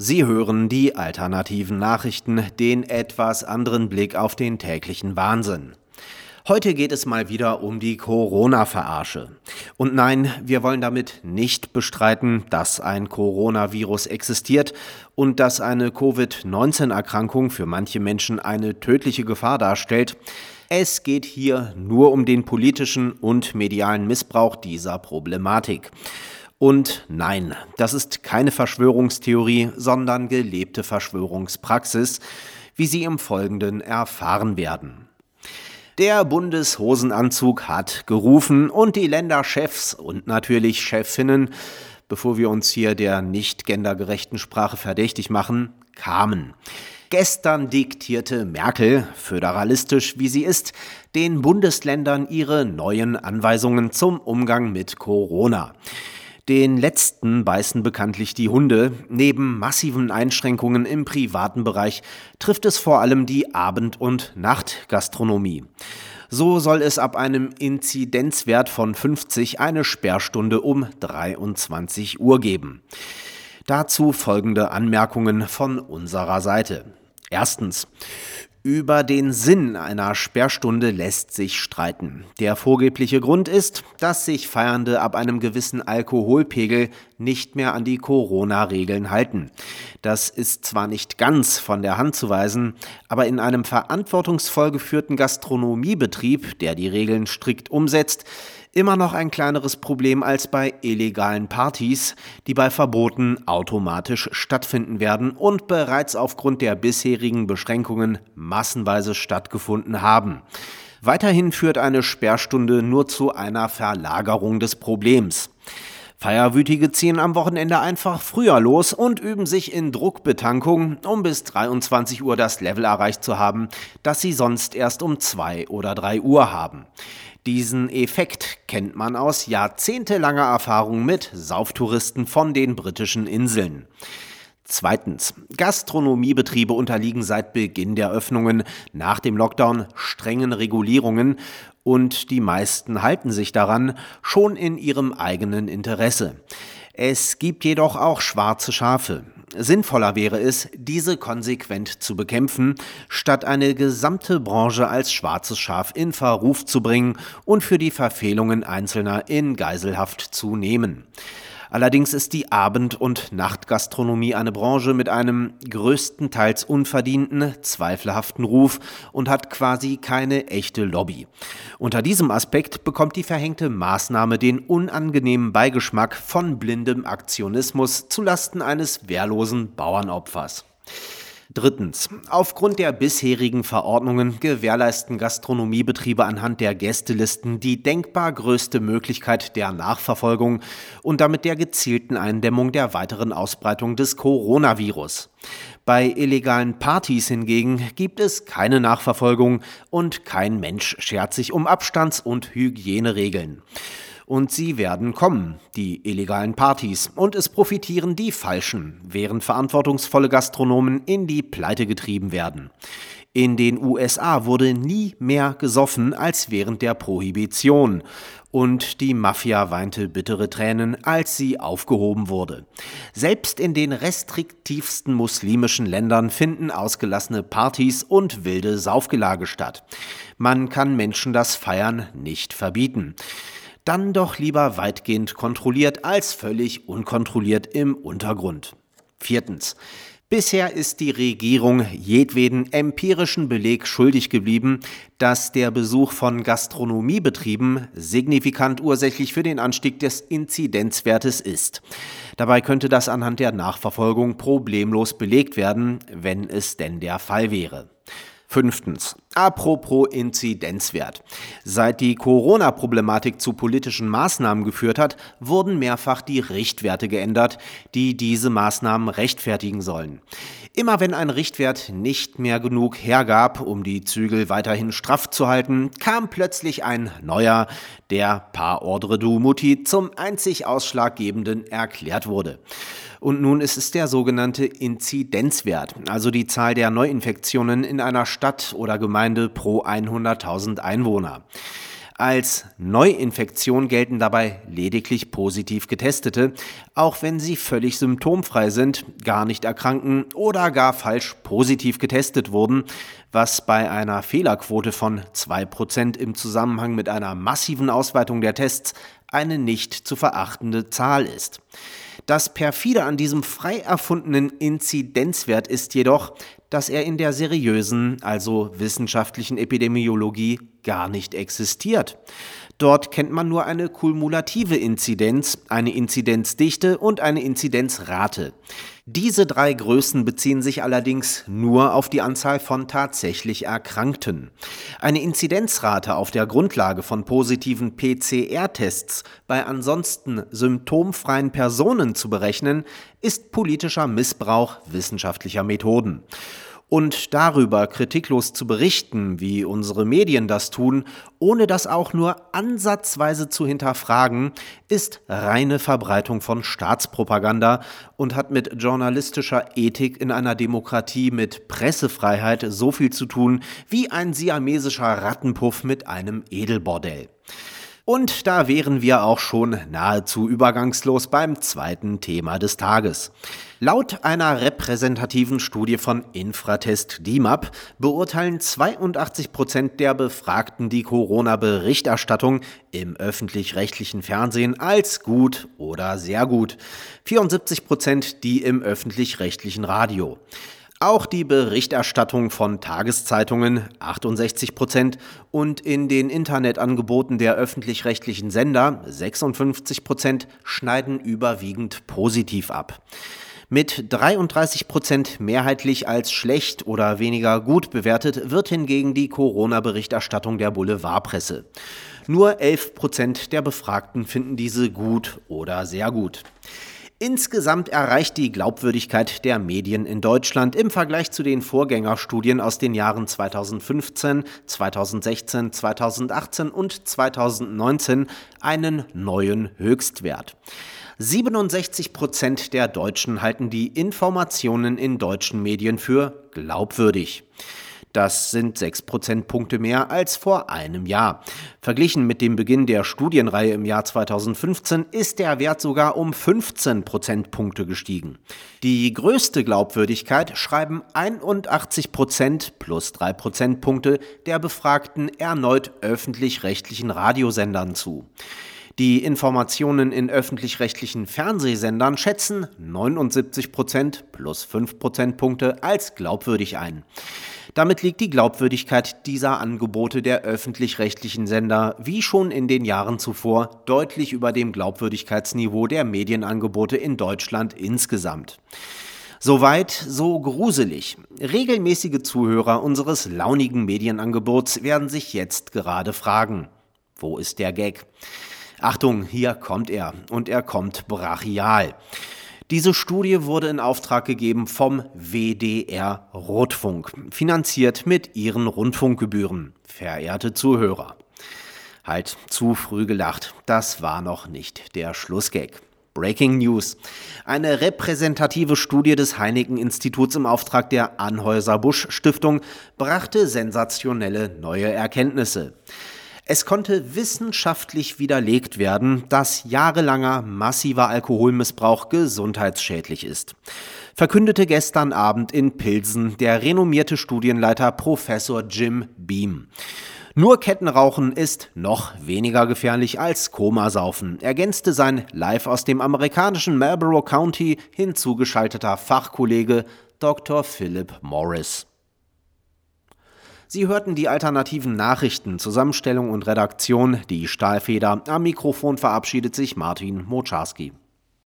Sie hören die alternativen Nachrichten, den etwas anderen Blick auf den täglichen Wahnsinn. Heute geht es mal wieder um die Corona-Verarsche. Und nein, wir wollen damit nicht bestreiten, dass ein Coronavirus existiert und dass eine Covid-19-Erkrankung für manche Menschen eine tödliche Gefahr darstellt. Es geht hier nur um den politischen und medialen Missbrauch dieser Problematik. Und nein, das ist keine Verschwörungstheorie, sondern gelebte Verschwörungspraxis, wie Sie im Folgenden erfahren werden. Der Bundeshosenanzug hat gerufen und die Länderchefs und natürlich Chefinnen, bevor wir uns hier der nicht gendergerechten Sprache verdächtig machen, kamen. Gestern diktierte Merkel, föderalistisch wie sie ist, den Bundesländern ihre neuen Anweisungen zum Umgang mit Corona. Den letzten beißen bekanntlich die Hunde. Neben massiven Einschränkungen im privaten Bereich trifft es vor allem die Abend- und Nachtgastronomie. So soll es ab einem Inzidenzwert von 50 eine Sperrstunde um 23 Uhr geben. Dazu folgende Anmerkungen von unserer Seite. Erstens. Über den Sinn einer Sperrstunde lässt sich streiten. Der vorgebliche Grund ist, dass sich Feiernde ab einem gewissen Alkoholpegel nicht mehr an die Corona-Regeln halten. Das ist zwar nicht ganz von der Hand zu weisen, aber in einem verantwortungsvoll geführten Gastronomiebetrieb, der die Regeln strikt umsetzt, immer noch ein kleineres Problem als bei illegalen Partys, die bei Verboten automatisch stattfinden werden und bereits aufgrund der bisherigen Beschränkungen massenweise stattgefunden haben. Weiterhin führt eine Sperrstunde nur zu einer Verlagerung des Problems. Feierwütige ziehen am Wochenende einfach früher los und üben sich in Druckbetankung, um bis 23 Uhr das Level erreicht zu haben, das sie sonst erst um 2 oder 3 Uhr haben. Diesen Effekt kennt man aus jahrzehntelanger Erfahrung mit Sauftouristen von den britischen Inseln. Zweitens. Gastronomiebetriebe unterliegen seit Beginn der Öffnungen nach dem Lockdown strengen Regulierungen und die meisten halten sich daran, schon in ihrem eigenen Interesse. Es gibt jedoch auch schwarze Schafe. Sinnvoller wäre es, diese konsequent zu bekämpfen, statt eine gesamte Branche als schwarzes Schaf in Verruf zu bringen und für die Verfehlungen Einzelner in Geiselhaft zu nehmen. Allerdings ist die Abend- und Nachtgastronomie eine Branche mit einem größtenteils unverdienten, zweifelhaften Ruf und hat quasi keine echte Lobby. Unter diesem Aspekt bekommt die verhängte Maßnahme den unangenehmen Beigeschmack von blindem Aktionismus zulasten eines wehrlosen Bauernopfers. Drittens. Aufgrund der bisherigen Verordnungen gewährleisten Gastronomiebetriebe anhand der Gästelisten die denkbar größte Möglichkeit der Nachverfolgung und damit der gezielten Eindämmung der weiteren Ausbreitung des Coronavirus. Bei illegalen Partys hingegen gibt es keine Nachverfolgung und kein Mensch schert sich um Abstands- und Hygieneregeln. Und sie werden kommen, die illegalen Partys, und es profitieren die Falschen, während verantwortungsvolle Gastronomen in die Pleite getrieben werden. In den USA wurde nie mehr gesoffen als während der Prohibition und die Mafia weinte bittere Tränen, als sie aufgehoben wurde. Selbst in den restriktivsten muslimischen Ländern finden ausgelassene Partys und wilde Saufgelage statt. Man kann Menschen das Feiern nicht verbieten. Dann doch lieber weitgehend kontrolliert als völlig unkontrolliert im Untergrund. Viertens. Bisher ist die Regierung jedweden empirischen Beleg schuldig geblieben, dass der Besuch von Gastronomiebetrieben signifikant ursächlich für den Anstieg des Inzidenzwertes ist. Dabei könnte das anhand der Nachverfolgung problemlos belegt werden, wenn es denn der Fall wäre. Fünftens. Apropos Inzidenzwert. Seit die Corona-Problematik zu politischen Maßnahmen geführt hat, wurden mehrfach die Richtwerte geändert, die diese Maßnahmen rechtfertigen sollen. Immer wenn ein Richtwert nicht mehr genug hergab, um die Zügel weiterhin straff zu halten, kam plötzlich ein neuer, der par ordre du muti zum einzig Ausschlaggebenden erklärt wurde. Und nun ist es der sogenannte Inzidenzwert, also die Zahl der Neuinfektionen in einer Stadt oder Gemeinde pro 100.000 Einwohner. Als Neuinfektion gelten dabei lediglich positiv Getestete, auch wenn sie völlig symptomfrei sind, gar nicht erkranken oder gar falsch positiv getestet wurden, was bei einer Fehlerquote von 2% im Zusammenhang mit einer massiven Ausweitung der Tests eine nicht zu verachtende Zahl ist. Das perfide an diesem frei erfundenen Inzidenzwert ist jedoch, dass er in der seriösen, also wissenschaftlichen Epidemiologie gar nicht existiert. Dort kennt man nur eine kumulative Inzidenz, eine Inzidenzdichte und eine Inzidenzrate. Diese drei Größen beziehen sich allerdings nur auf die Anzahl von tatsächlich Erkrankten. Eine Inzidenzrate auf der Grundlage von positiven PCR-Tests bei ansonsten symptomfreien Personen zu berechnen, ist politischer Missbrauch wissenschaftlicher Methoden. Und darüber kritiklos zu berichten, wie unsere Medien das tun, ohne das auch nur ansatzweise zu hinterfragen, ist reine Verbreitung von Staatspropaganda und hat mit journalistischer Ethik in einer Demokratie mit Pressefreiheit so viel zu tun wie ein siamesischer Rattenpuff mit einem Edelbordell. Und da wären wir auch schon nahezu übergangslos beim zweiten Thema des Tages. Laut einer repräsentativen Studie von Infratest DIMAP beurteilen 82% der Befragten die Corona-Berichterstattung im öffentlich-rechtlichen Fernsehen als gut oder sehr gut. 74% die im öffentlich-rechtlichen Radio. Auch die Berichterstattung von Tageszeitungen 68% und in den Internetangeboten der öffentlich-rechtlichen Sender 56% schneiden überwiegend positiv ab. Mit 33% mehrheitlich als schlecht oder weniger gut bewertet wird hingegen die Corona-Berichterstattung der Boulevardpresse. Nur 11% der Befragten finden diese gut oder sehr gut. Insgesamt erreicht die Glaubwürdigkeit der Medien in Deutschland im Vergleich zu den Vorgängerstudien aus den Jahren 2015, 2016, 2018 und 2019 einen neuen Höchstwert. 67% der Deutschen halten die Informationen in deutschen Medien für glaubwürdig. Das sind 6 Prozentpunkte mehr als vor einem Jahr. Verglichen mit dem Beginn der Studienreihe im Jahr 2015 ist der Wert sogar um 15 Prozentpunkte gestiegen. Die größte Glaubwürdigkeit schreiben 81% plus 3 Prozentpunkte der Befragten erneut öffentlich-rechtlichen Radiosendern zu. Die Informationen in öffentlich-rechtlichen Fernsehsendern schätzen 79% plus 5 Prozentpunkte als glaubwürdig ein. Damit liegt die Glaubwürdigkeit dieser Angebote der öffentlich-rechtlichen Sender, wie schon in den Jahren zuvor, deutlich über dem Glaubwürdigkeitsniveau der Medienangebote in Deutschland insgesamt. Soweit, so gruselig. Regelmäßige Zuhörer unseres launigen Medienangebots werden sich jetzt gerade fragen: Wo ist der Gag? Achtung, hier kommt er, und er kommt brachial. Diese Studie wurde in Auftrag gegeben vom WDR Rundfunk, finanziert mit ihren Rundfunkgebühren. Verehrte Zuhörer. Halt, zu früh gelacht, das war noch nicht der Schlussgag. Breaking News. Eine repräsentative Studie des Heineken-Instituts im Auftrag der Anheuser-Busch-Stiftung brachte sensationelle neue Erkenntnisse. Es konnte wissenschaftlich widerlegt werden, dass jahrelanger massiver Alkoholmissbrauch gesundheitsschädlich ist. Verkündete gestern Abend in Pilsen der renommierte Studienleiter Professor Jim Beam. Nur Kettenrauchen ist noch weniger gefährlich als Komasaufen, ergänzte sein live aus dem amerikanischen Marlborough County hinzugeschalteter Fachkollege Dr. Philip Morris. Sie hörten die alternativen Nachrichten, Zusammenstellung und Redaktion, die Stahlfeder. Am Mikrofon verabschiedet sich Martin Moczarski.